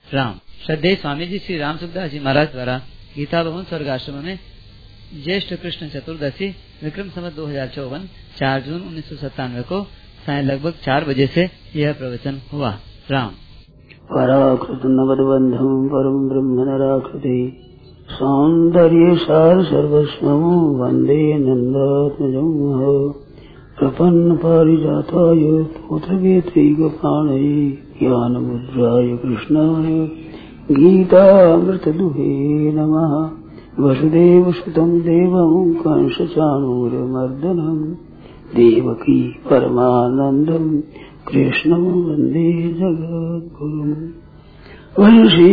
राम। श्रद्धेय स्वामी जी श्री राम सुखदास जी महाराज द्वारा गीता भवन स्वर्ग आश्रम में ज्येष्ठ कृष्ण चतुर्दशी विक्रम संवत 2054 4 जून 1997 को साय लगभग 4 बजे से यह प्रवचन हुआ। राम। पराकृत नवद्बंधम परम ब्रह्म नराकृति सौंदर्य सार सर्वस्वं वंदे नंदात्मजं प्रपन्न पारिजाताय पुत्रवेत्रैकपाणये ज्ञानमुद्राय कृष्णाय गीतामृतदुहे नमः। वसुदेवसुतं देवं कंसचाणूरमर्दनं देवकी परमानन्दं कृष्णं वन्दे जगद्गुरुम्। वंशी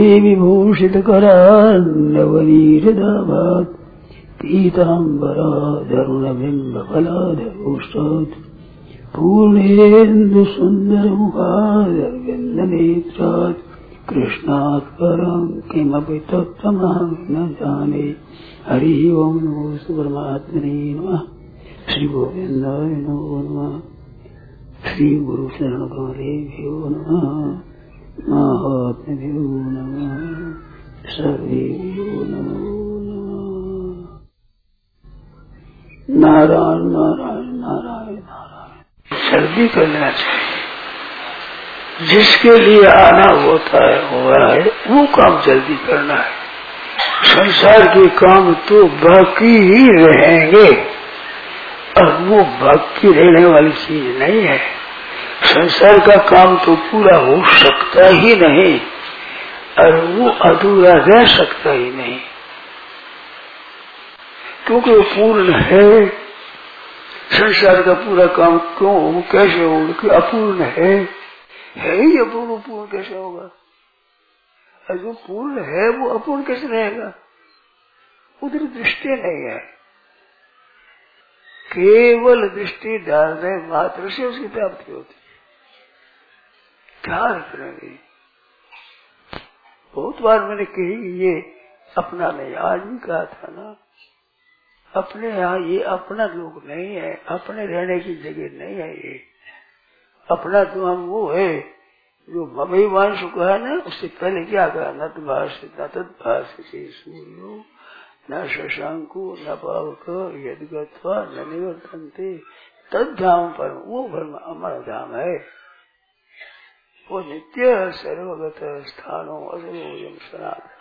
विभूषितकरान्नवनीहृदाभात् पीताम्बराधरुणबिम्बफलाधरोष्टात् पूर्णेन्दुसुन्दरमुखारविन्दनेत्रात् कृष्णात् परं किमपि तत्त्वमहं न जाने। हरि ओं नमो परमात्मने नमः। श्री गोविन्दाय नमो नमः। श्री गुरु शरण कमलेभ्यो नमः। महात्म्यो नमः। सर्वेभ्यो नमो नमः। नारायण नारायण नारायण नारायण। जल्दी करना चाहिए। जिसके लिए आना होता है हुआ है वो काम जल्दी करना है। संसार के काम तो बाकी ही रहेंगे और वो बाकी रहने वाली चीज नहीं है। संसार का काम तो पूरा हो सकता ही नहीं और वो अधूरा रह सकता ही नहीं, क्योंकि वो पूर्ण है। संसार का पूरा काम क्यों हो, कैसे हो, कि अपूर्ण है ही अपूर्ण। पूर्ण कैसे होगा? और जो पूर्ण है वो अपूर्ण कैसे रहेगा? उधर दृष्टि नहीं है। केवल दृष्टि डालने मात्र से उसकी प्राप्ति होती है। क्या करेंगे? बहुत बार मैंने कही ये अपना नहीं, आज भी कहा था ना, अपने यहाँ ये अपना लोग नहीं है, अपने रहने की जगह नहीं है। ये अपना तो हम वो है जो ममैवान सुखा है ना। उससे पहले क्या कहा? न तद्भाषि न तद्भाषि सूर्यो न शशांको न पावक यद्गत्वा न निवर्तन्ते तद्धाम पर। वो ब्रह्म अमर धाम है, वो नित्य सर्वगत स्थानो असर्वोयम सनातन।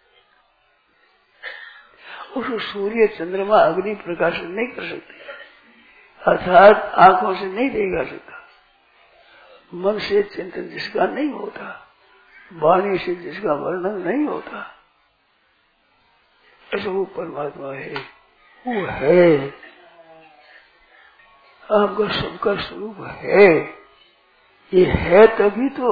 उसको सूर्य चंद्रमा अग्नि प्रकाशन नहीं कर सकते, अर्थात आंखों से नहीं देखा सकता। मन से चिंतन जिसका नहीं होता, वाणी से जिसका वर्णन नहीं होता, ऐसा वो परमात्मा है। वो है, आपका सबका स्वरूप है। ये है तभी तो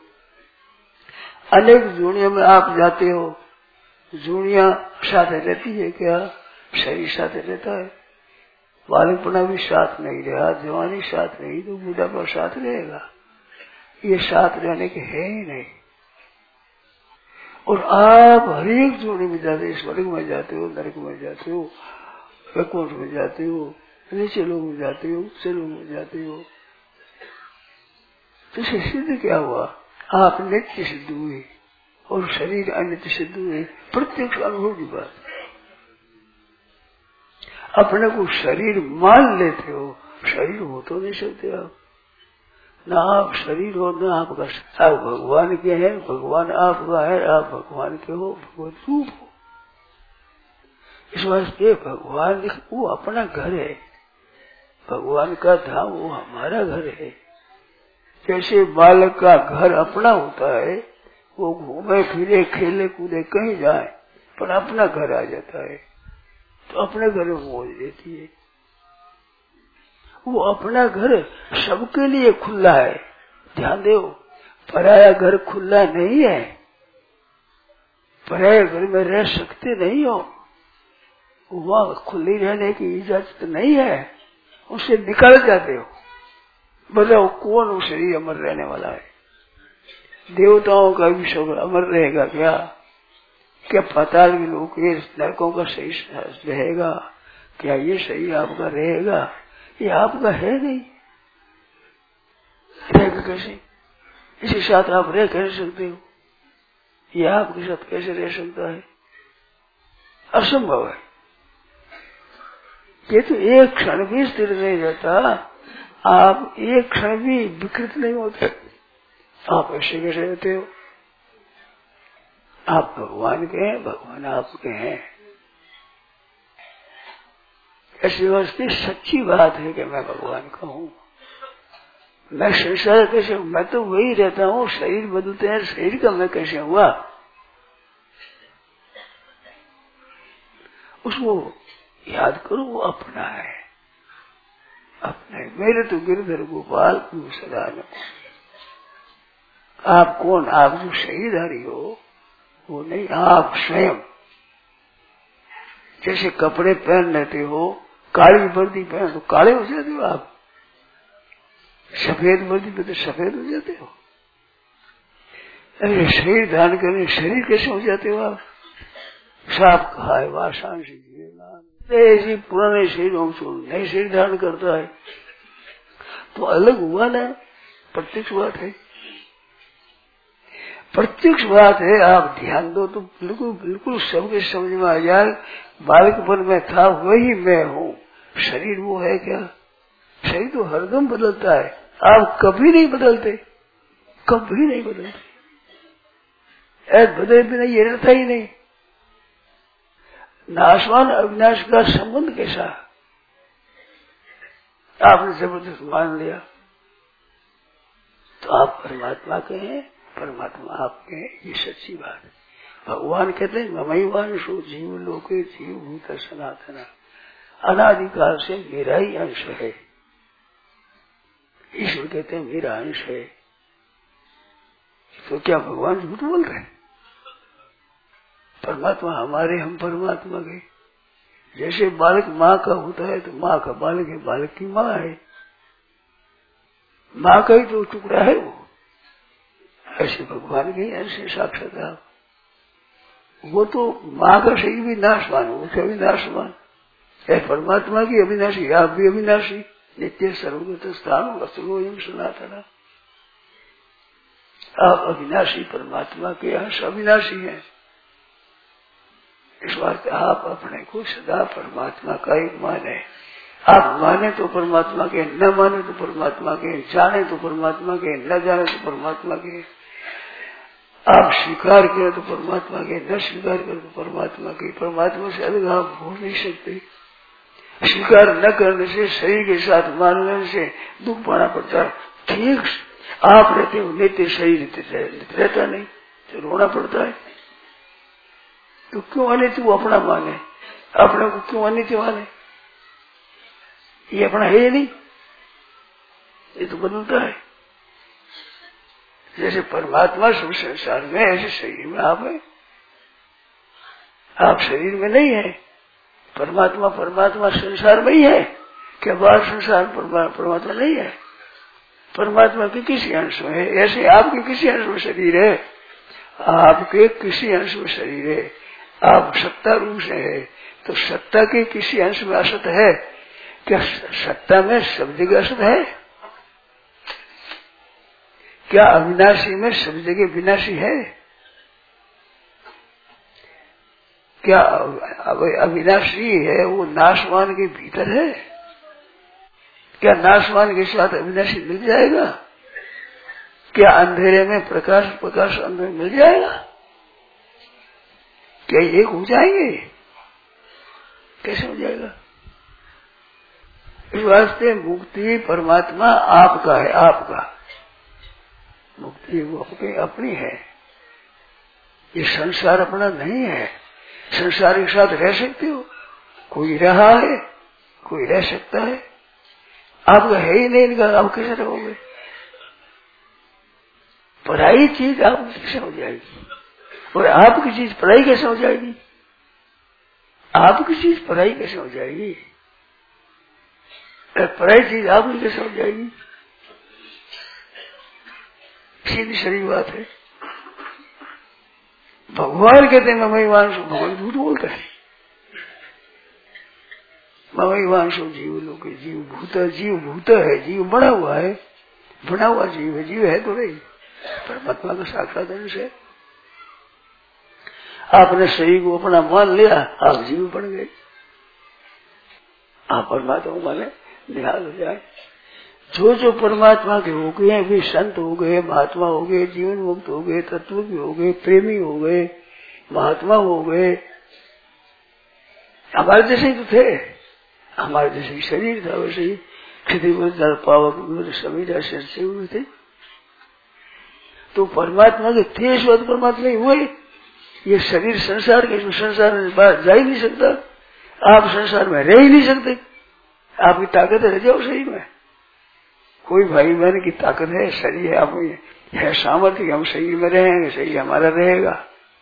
अनेक जूनियों में आप जाते हो। जूनिया साथ रहती है क्या? शरीर साथ रहता है। बालकपना भी साथ नहीं रहा, जवानी साथ नहीं, तो बुढ़ापा साथ रहेगा। ये साथ रहने के है ही नहीं। और आप हर एक जोड़ी में जाते, स्वर्ग में जाते हो, नरक में जाते हो, वैकुंठ में जाते हो, नीचे लोग में जाते हो, उच्च लोग में जाते हो। तो सिद्ध क्या हुआ? आप नित्य सिद्ध हुए और शरीर अनित्य सिद्ध हुए। प्रत्यक्ष अनुभव की बात। अपने को शरीर मान लेते हो, शरीर हो तो नहीं सकते आप। ना आप शरीर हो, ना आपका। आप भगवान के हैं, भगवान आपका है, आप भगवान के हो, भगवत रूप हो। इस वास्ते भगवान वो अपना घर है, भगवान का धाम वो हमारा घर है। जैसे बालक का घर अपना होता है, वो घूमे फिरे खेले कूदे कहीं जाए पर अपना घर आ जाता है, तो अपने घर में मौज देती है। वो अपना घर सबके लिए खुला है। ध्यान दो, पराया घर खुला नहीं है। पराया घर में रह सकते नहीं हो, वहां खुली रहने की इजाजत नहीं है, उससे निकल जाते हो। बताओ कौन वो शरीर अमर रहने वाला है? देवताओं का भी शरीर अमर रहेगा क्या? क्या पाताल के लोग ये नरकों का सही रहेगा क्या? ये सही आपका रहेगा? ये आपका है नहीं, रहेगा कैसे? इसी साथ आप रह कर सकते हो। ये आपके साथ कैसे रह सकता है? असंभव है। ये तो एक क्षण भी स्थिर नहीं रहता, आप एक क्षण भी विकृत नहीं होते, आप ऐसे कैसे रहते हो? आप भगवान के हैं, भगवान आपके हैं। ऐसी वास्ते सच्ची बात है कि मैं भगवान का हूँ। मैं संसार कैसे हूँ? मैं तो वही रहता हूँ। शरीर बदलते हैं, शरीर का मैं कैसे हुआ? उसको याद करो, वो अपना है, अपना है। मेरे तो गिरधर गोपाल क्यों सदा न। आप कौन? आप जो शरीरधारी हो वो नहीं, आप स्वयं। जैसे कपड़े पहन लेते हो, काली वर्दी पहन तो काले हो जाते हो आप, सफेद वर्दी पे तो सफेद हो जाते हो। अरे शरीर धारण करने शरीर कैसे हो जाते हो आप? साफ कहा है, वासान से ऐसी पुराने शरीरों को नए शरीर धारण करता है तो अलग हुआ ना, प्रत्यक्ष बात है, प्रत्यक्ष बात है। आप ध्यान दो तो बिल्कुल बिल्कुल सबके समझ में आ जाए। बालकपन में था वही मैं हूँ। शरीर वो है क्या? शरीर तो हरदम बदलता है, आप कभी नहीं बदलते, कभी नहीं बदलते। बदले बिना ये रहता ही नहीं। नाशवान अविनाश का संबंध कैसा? आपने जबरदस्त मान लिया तो आप परमात्मा के हैं, परमात्मा आपके हैं, ये सच्ची बात है। भगवान कहते हैं ममैवांशो जीव लोके जीव भूत सनातना, अनादिकाल से मेरा ही अंश है। ईश्वर कहते हैं मेरा अंश है, तो क्या भगवान झूठ बोल रहे हैं? परमात्मा हमारे, हम परमात्मा के। जैसे बालक माँ का होता है तो माँ का बालक है, बालक की माँ है, माँ का ही तो टुकड़ा है वो। ऐसे भगवान के अंश साक्षात आप। वो तो माँ का शरीर भी नाशवान, वो क्या अविनाशवान है। परमात्मा की अविनाशी, आप भी अविनाशी, नित्य सर्वगत स्थान वस्तुओं सनातना। आप अविनाशी परमात्मा के अंश अविनाशी हैं। इस वास्ते आप अपने को सदा परमात्मा का ही माने। आप माने तो परमात्मा के, न माने तो परमात्मा के, जाने तो परमात्मा के, न जाने तो परमात्मा के। आप स्वीकार करें तो परमात्मा के, न स्वीकार करें तो परमात्मा के। परमात्मा से अलग आप हो नहीं सकते। स्वीकार न करने से, शरीर के साथ मान लेने से दुख पाना पड़ता है। ठीक आप रहते हो नित्य, शरीर रहता नहीं तो रोना पड़ता है। तो क्यों अनित्य वो अपना माने, अपने को क्यों अनित्य माने? ये अपना है ही नहीं, ये तो बदलता है। जैसे परमात्मा सब संसार में, ऐसे शरीर में आप है। आप शरीर में नहीं है, परमात्मा परमात्मा संसार में ही है। क्या बाहर संसार परमात्मा नहीं है? परमात्मा के किसी अंश में है, ऐसे आपके किसी अंश में शरीर है, आपके किसी अंश में शरीर है। आप सत्ता रूप से है तो सत्ता के किसी अंश में असत है क्या? सत्ता में सब जगह असत है क्या? अविनाशी में सब जगह विनाशी है क्या? अविनाशी है वो नाशवान के भीतर है क्या? नाशवान के साथ अविनाशी मिल जाएगा क्या? अंधेरे में प्रकाश, प्रकाश अंधेरे में मिल जाएगा क्या? एक हो जाएंगे? कैसे हो जाएगा? इस वास्ते मुक्ति परमात्मा आपका है, आपका मुक्ति वो अपनी है। ये संसार अपना नहीं है। संसार के साथ रह सकते हो, कोई रहा है, कोई रह सकता है, आपका है ही नहीं, इनका आप कैसे रहोगे? पराई चीज आप कैसे हो जाएगी और आपकी चीज पराई कैसे हो जाएगी? आपकी चीज पराई कैसे हो जाएगी? पराई चीज आपकी कैसे हो जाएगी? सीधी शरीर बात है। भगवान कहते हैं ममैवांशो, भगवान झूठ बोलते हैं। ममैवांशो जीव लोके जीव भूत, जीव भूत है, जीव बना हुआ है, बना हुआ जीव है, जीव है तो नहीं, परमात्मा का साक्षात अंश है। आपने शरीर को अपना मान लिया, आप जीव बन गए। आप परमात्मा माने निहाल हो जाए। जो जो परमात्मा के हो गए वे संत हो गए, महात्मा हो गए, जीवन मुक्त हो गए, तत्व भी हो गए, प्रेमी हो गए, महात्मा हो गए। हमारे जैसे ही तो थे, हमारे जैसे ही शरीर था, वैसे ही क्षति पावक समीरा से हुए थे। तो परमात्मा के थे स्वतः परमात्मा ही हुए। ये शरीर संसार के, संसार में बाहर जा ही नहीं सकता। आप संसार में रह ही नहीं सकते। आपकी ताकत रह जाओ शरीर में। कोई भाई बहन की ताकत है, शरीर है, आप है सामर्थ्य, हम शरीर में रहेंगे, शरीर हमारा रहेगा।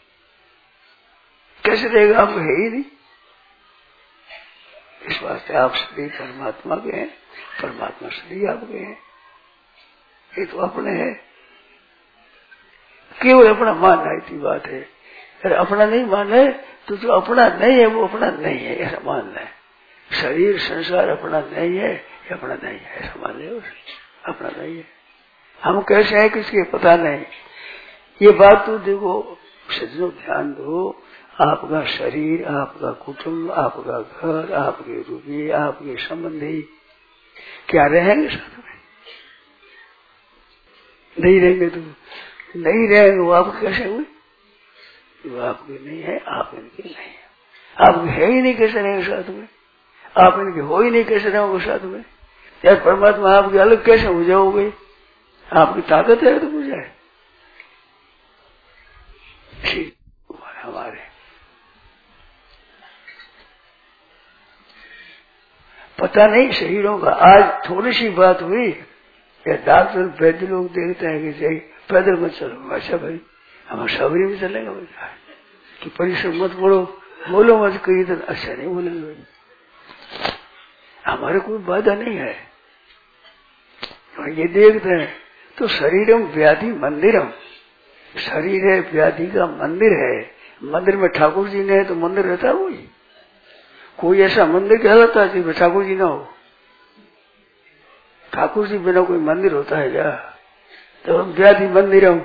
कैसे रहेगा? आपको है ही नहीं। इस वास्ते आप शरीर परमात्मा के हैं, परमात्मा शरीर आपके हैं। ये तो अपने है, केवल अपना मानना इतनी बात है। अगर अपना नहीं माने तो जो अपना नहीं है वो अपना नहीं है, ऐसा मानना है। शरीर संसार अपना नहीं है, ये अपना नहीं है, ऐसा मान ले। अपना नहीं है, हम कैसे हैं किसके पता नहीं। ये बात तो देखो सज्जनों, ध्यान दो। आपका शरीर, आपका कुटुंब, आपका घर, आपके रुपये, आपके संबंधी क्या रहेंगे साथ में? नहीं रहेंगे तो नहीं रहेंगे। वो आप कैसे हुए? वो आपके नहीं है, आप इनके नहीं है। आपके है ही नहीं, कैसे रहेंगे साथ में? आप इनके हो ही नहीं, कैसे रहोगे साथ में? यार परमात्मा आपके अलग कैसे हो जाओगे? आपकी ताकत है तो हो जाए। हमारे पता नहीं शरीरों का। आज थोड़ी सी बात हुई, या डॉक्टर वैद्य लोग देखते हैं कि सही पैदल मत चलो। अच्छा भाई, हम सबरी में चलेगा कि परिश्रम मत करो, बोलो मत, कही तो अच्छा नहीं बोलेंगे। हमारे कोई बाधा नहीं है। ये देखते हैं तो शरीरम व्याधि मंदिरम, शरीर है व्याधि का मंदिर है। मंदिर में ठाकुर जी ने तो मंदिर रहता है वही। कोई ऐसा मंदिर कहलाता है जिसमें ठाकुर जी ना हो? ठाकुर जी बिना कोई मंदिर होता है क्या? तो हम व्याधि मंदिरम,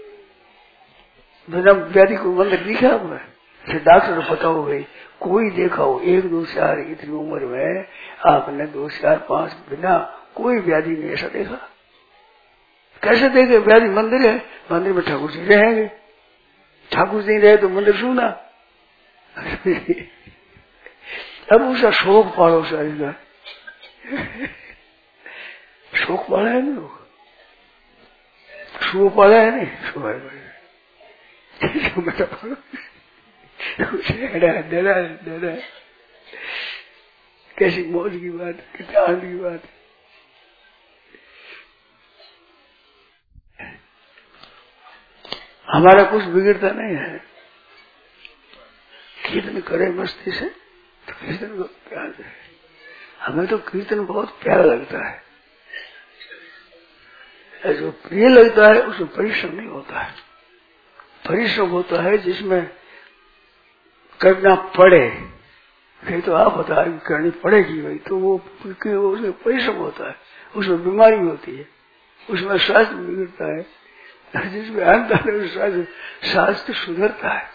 बिना व्याधि को मंदिर दिखा हुआ? डॉक्टर बताओ भाई, कोई देखा हो 1, 2, 4 इतनी उम्र में आपने 2, 4, 5 बिना कोई व्याधि नहीं ऐसा देखा? कैसे देखे? व्याधि मंदिर है, मंदिर में ठाकुर जी रहेंगे। ठाकुर जी रहे तो मंदिर सुना। अब उसका शोक पालो शरीर का, शोक पाला है ना, शो पाला है नहीं, शो है डरा कैसी मौज की बात, कितनी आनंद की बात। हमारा कुछ बिगड़ता नहीं है। कीर्तन करे मस्ती से तो कीर्तन को प्यार है। हमें तो कीर्तन बहुत प्यारा लगता है। जो प्रिय लगता है उसमें परिश्रम नहीं होता है। परिश्रम होता है जिसमें करना पड़े। फिर तो आप बता करनी पड़ेगी भाई, तो वो उसमें परिश्रम होता है, उसमें बीमारी होती है, उसमें स्वास्थ्य बिगड़ता है। जिसमें अंत स्वास्थ्य सुधरता है।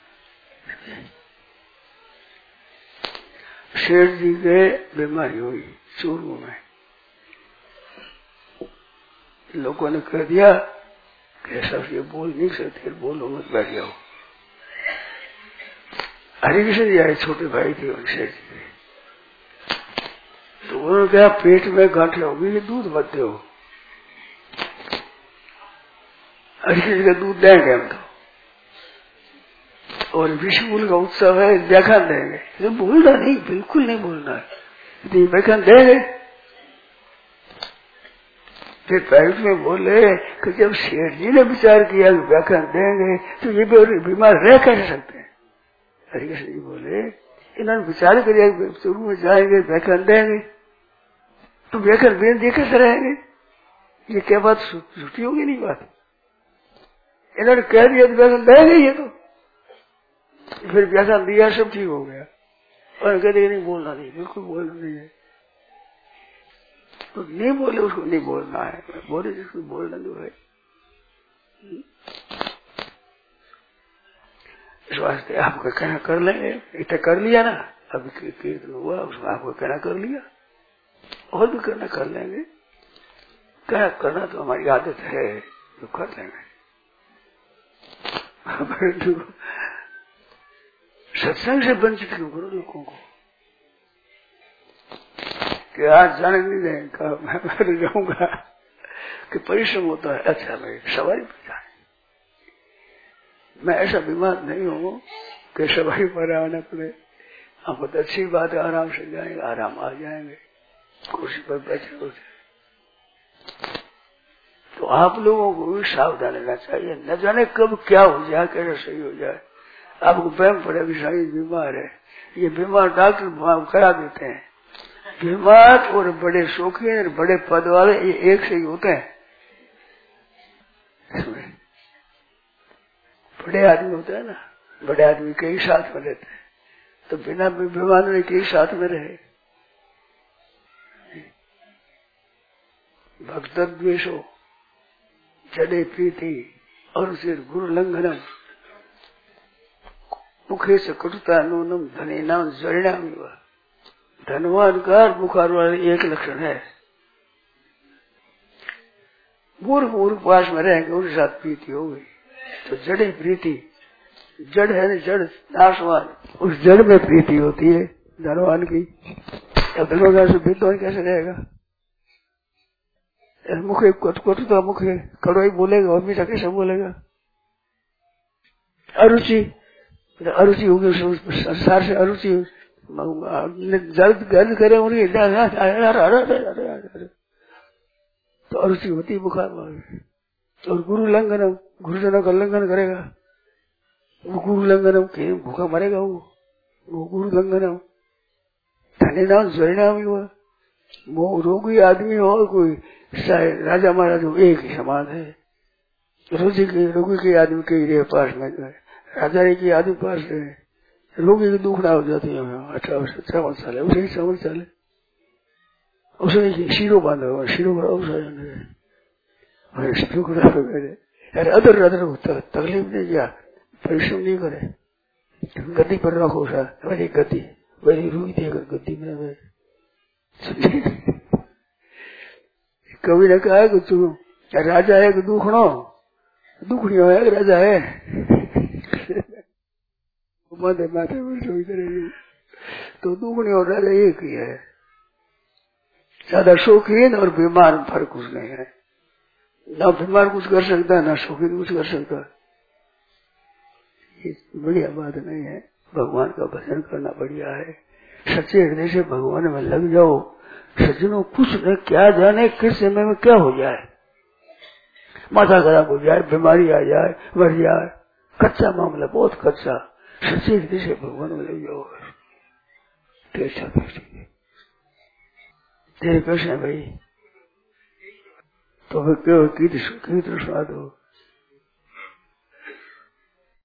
शेठ जी के बीमारी हुई चूरू में, लोगों ने कह दिया कि ऐसा ये बोल नहीं सकते, बोलो मत, बैठ जाओ। हरिकृष्ण जी आए, छोटे भाई थे उनसे, तो उन्होंने कहा पेट में गांठें होगी, ये दूध मत दो। हरिकृष्ण का दूध देंगे हम तो, और विश्वमूल का उत्सव है, व्याख्यान देंगे। तो बोलना नहीं, बिल्कुल नहीं बोलना है, तो व्याख्यान देंगे। फिर प्राइवेट में बोले कि जब शेठ जी ने विचार किया कि व्याख्यान देंगे तो ये बीमार रह कैसे सकते हैं। हरिकृष्ण जी बोले इन्होंने विचार किया शुरू में जाएंगे व्याख्यान देंगे, तो व्याख्यान बिना देखे कैसे रहेंगे? ये क्या बात झूठी होगी? नहीं बात। इन्होंने कह दिया तो व्याख्यान देंगे, ये तो फिर व्याख्यान दिया, सब ठीक हो गया। और कहते नहीं बोलना नहीं, बिल्कुल बोलना नहीं है। तो नहीं बोले उसको नहीं बोलना है, बोले जिसको बोलना जो है। इस वास्ते आपका कहना कर लेंगे, इतना कर लिया ना, अभी कीर्तन हुआ उसमें आपको कहना कर लिया, और भी करना कर लेंगे। कहना करना तो हमारी आदत है, तो कर लेंगे। परंतु सत्संग से वंचित क्यों करो लोगों को कि आज जाने नहीं देंगे, मैं मर जाऊंगा कि परिश्रम होता है। अच्छा भाई सवारी पर जाए, मैं ऐसा बीमार नहीं हूं कि सवारी पर आना पड़े। आपको तो अच्छी बात है, आराम से जाएंगे, आराम आ जाएंगे, कुर्सी पर बैठे होते। तो आप लोगों को भी सावधान रहना चाहिए, न जाने कब क्या हो जाए, कैसे सही हो जाए। आपको वहम पड़े कि शायद बीमार है, ये बीमार डॉक्टर करा देते हैं। बीमार और बड़े शौकीन और बड़े पद वाले ये एक से ही होते हैं। बड़े आदमी होते हैं ना, बड़े आदमी के ही साथ में रहते हैं, तो बिना बीमार में के ही साथ में रहे। भक्त द्वेषो जड़े प्रीति और सिर गुरु लंघनम मुखे से कटुता नूनम धने नाम जरिणाम। धनवान का बुखार वाले एक लक्षण है, मूर्ख पास में रहेंगे, उनके साथ प्रीति हो गई तो जड़े प्रीति, जड़ है ना, जड़ नाशवान, उस जड़ में प्रीति होती है धनवान की। अब धनवान से विद्वान कैसे रहेगा? मुखे कटुता, मुखे कड़वाई बोलेगा और मीठा कैसे बोलेगा? अरुचि, अरुचि होगी संसार से, अरुचि जल्द गर्द करे उनकी तो अरुचि होती बुखार में। और गुरु लंघनम, गुरुजनों का लंघन करेगा, वो गुरु लंघनम के भूखा मरेगा। वो गुरु लंघनम धने नाम जरिणाम ही हुआ। वो रोगी आदमी हो कोई राजा महाराज हो, एक ही समान है। रोगी के आदमी के ही पास में राजा के आदमी पास है, रोगी की दुख ना हो जाती है। 18 साल है, उसे ही 7 साल है, उसे शीरो बांधा हुआ, शीरो अरे अदर तकलीफ नहीं किया, परिश्रम नहीं करे, गद्दी पर रखो वही गद्दी, वही रूई देकर गद्दी में। कवि ने कहा कि तू राजा है कि दुखड़ो, दुखड़ियो है कि राजा है। माथे माथे में सोच रही तो दुखड़ियो और राजा एक ही है। ज्यादा शौकीन और बीमार फर्क कुछ नहीं है। ना बीमार कुछ कर सकता है, ना शौकीन कुछ कर सकता है। ये बढ़िया बात नहीं है। भगवान का भजन करना बढ़िया है। सच्चे हृदय से भगवान में लग जाओ। सज्जनों कुछ न क्या जाने किस समय में क्या हो जाए, माथा खराब हो जाए, बीमारी आ जाए, मर जाए, कच्चा मामला, बहुत कच्चा। सच्चे हृदय से भगवान में लग जाओ। तेरे कैसे भाई तो कीर्तन सुना दो।